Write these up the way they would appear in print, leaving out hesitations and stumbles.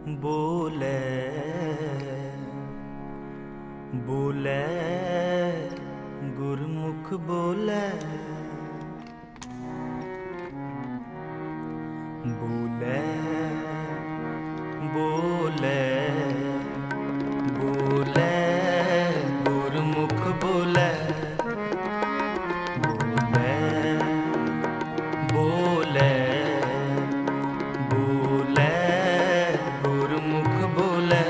बोले बोले गुरमुख बोले बोले बोले बोले गुरमुख बोले बोले बोले बोले गुरमुख बोले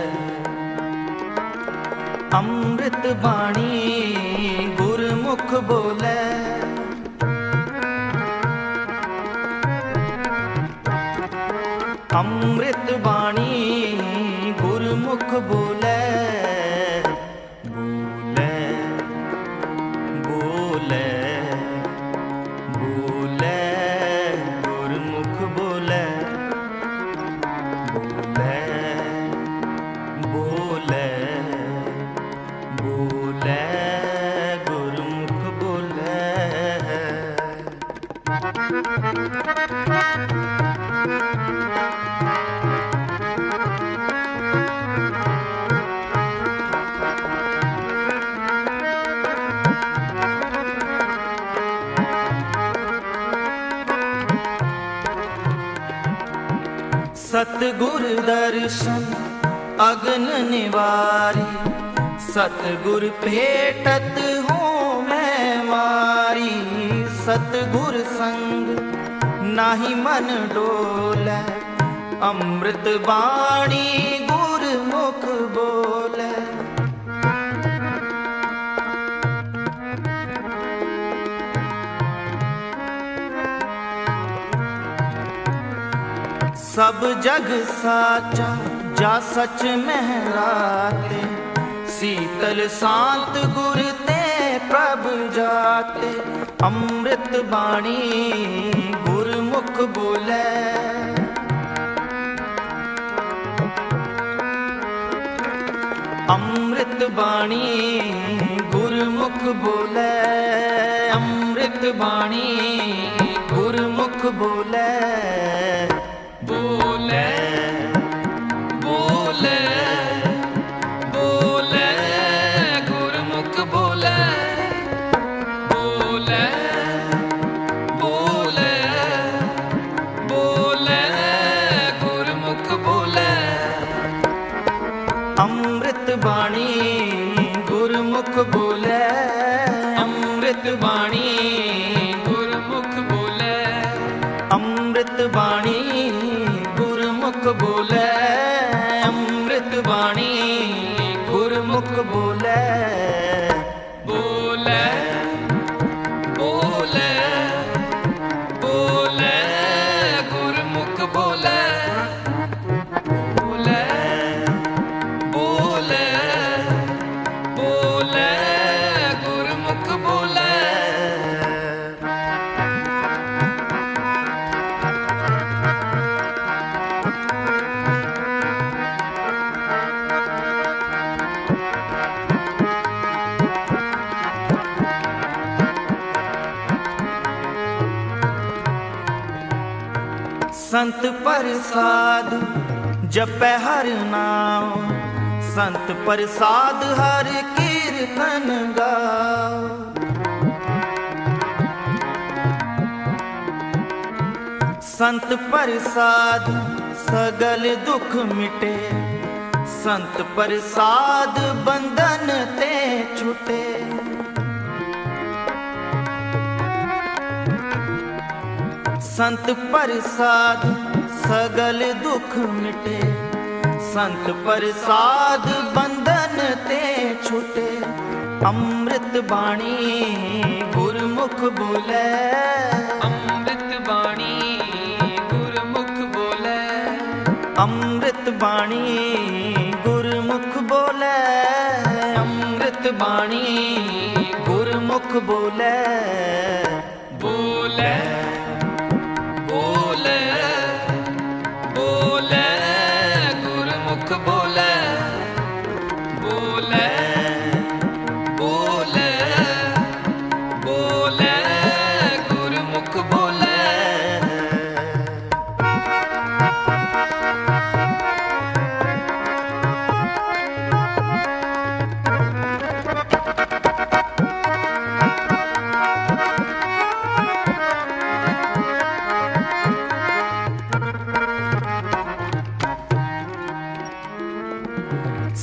अमृत बाणी गुरमुख बोले अमृत बाणी गुरमुख बोले बोले बोले बोले गुरमुख बोले बोले बोले बोले गुरमुख बोले सतगुर दर्शन अगन निवारी सतगुर भेटत हो मैं मारी सतगुर संग नाही मन डोले अमृत बाणी गुरमुख बोले सब जग साचा जा सच महराते शीतल शांत गुर ते प्रभ जाते अमृत बाणी गुरमुख बोले अमृत बाणी गुरमुख बोले अमृत बाणी गुरमुख बोले बोले बोले बोले गुरमुख बोले बोले बोले बोले गुरमुख बोले अमृत बाणी गुरमुख बोले अमृत बाणी गुरमुख बोले अमृत बाणी गुरमुख बोले अमृत बाणी गुरमुख बोले बोले बोले बोले गुरमुख बोले बोले बोले बोले गुरमुख बोले संत प्रसाद जपै हर नाम संत प्रसाद हर कीर्तन गाओ संत प्रसाद सगल दुख मिटे संत प्रसाद बंधन ते छुटे संत प्रसाद सगल दुख मिटे संत प्रसाद बंधन ते छुटे अमृत बाणी गुरमुख बोले अमृत बाणी गुरमुख बोले अमृत बाणी गुरमुख बोले अमृत बाणी गुरमुख बोले बोले बोले बोले गुरमुख बोले बोले बोले बोले गुरमुख बोले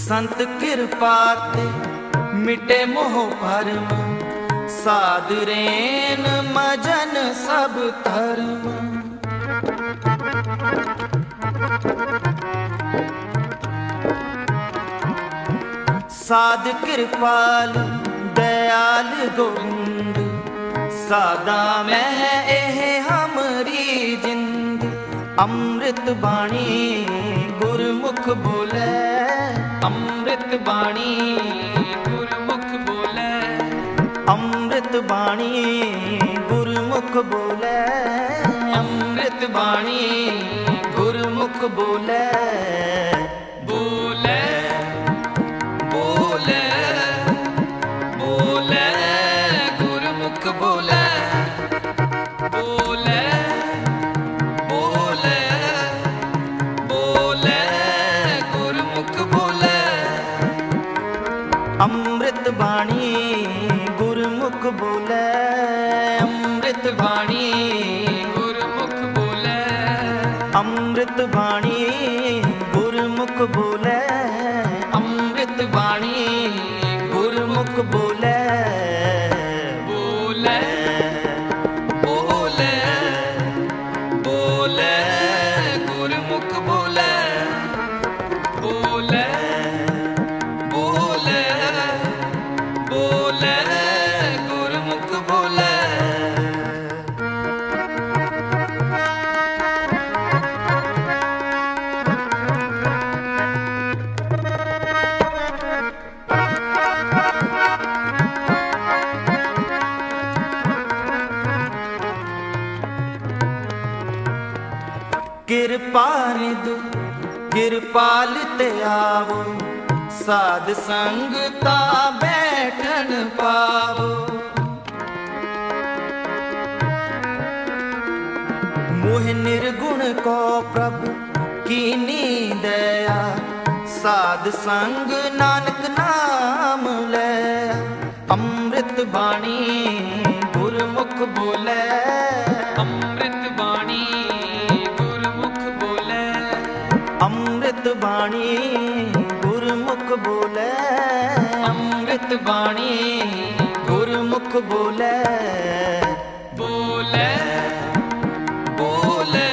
संत कृपा ते मिटे मोह भरम, साध रेन मजन सब धर्म। साध कृपाल दयाल गोविंद, सादा मैं एह हमरी जिंद। अमृत बाणी गुरमुख बोले, अमृत बाणी गुरमुख बोले, अमृत बाणी गुरमुख बोले, अमृत बाणी गुरमुख बोले। बोले बोले बोले गुरमुख बोले, बोले बोले बोले गुरमुख बोले। अमृत बाणी गुरमुख बोले, अमृत बाणी गुरमुख बोले, अमृत बाणी गुरमुख बोले, अमृत बाणी गुरमुख बोले। बोले बोले बोले गुरमुख बोले, बोले बोले बोले गुरमुख बोले। कृपा निधु कृपाल ते आवो, साध संगता बैठन पावो। मोह निर्गुण को प्रभु कीनी दया, साध संग नानक नाम ले। अमृत बाणी गुरमुख बोले, अमृत बाणी गुरमुख बोले, अमृत बाणी गुरमुख बोले, अमृत बाणी गुरमुख बोले। बोले बोले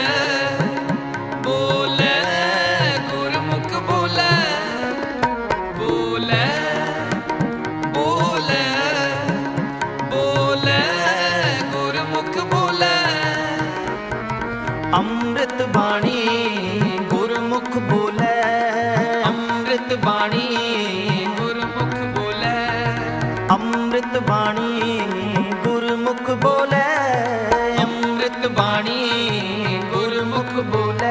बोले गुरमुख बोले, बोले बोले बोले गुरमुख बोले। अमृत बाणी गुरमुख बोले, अमृत बाणी गुरमुख बोले, अमृत बाणी गुरमुख बोले, अमृत बाणी गुरमुख बोले।